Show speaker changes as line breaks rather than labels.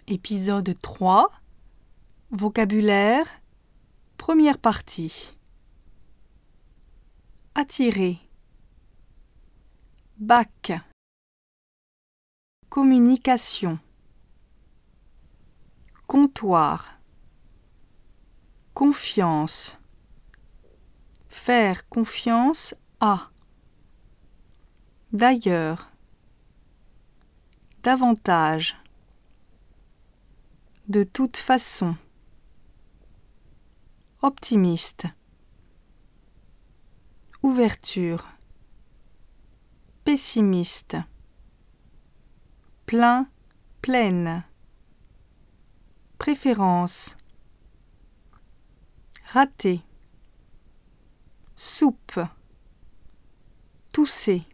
Épisode 3. Vocabulaire. Première partie. Attirer. Bac. Communication. Comptoir. Confiance. Faire confiance à. D'ailleurs. Davantage. De toute façon. Optimiste. Ouverture. Pessimiste. Plein, pleine. Préférence. Raté. Soupe. Tousser.